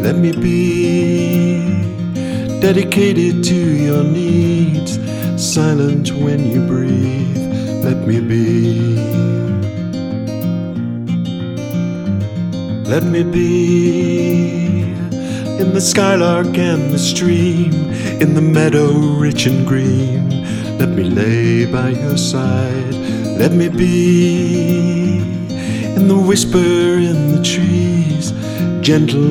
Let me be dedicated to your needs, silent when you breathe. Let me be. Let me be in the skylark and the stream, in the meadow rich and green. Let me lay by your side. Let me be in the whisper in the trees, gentle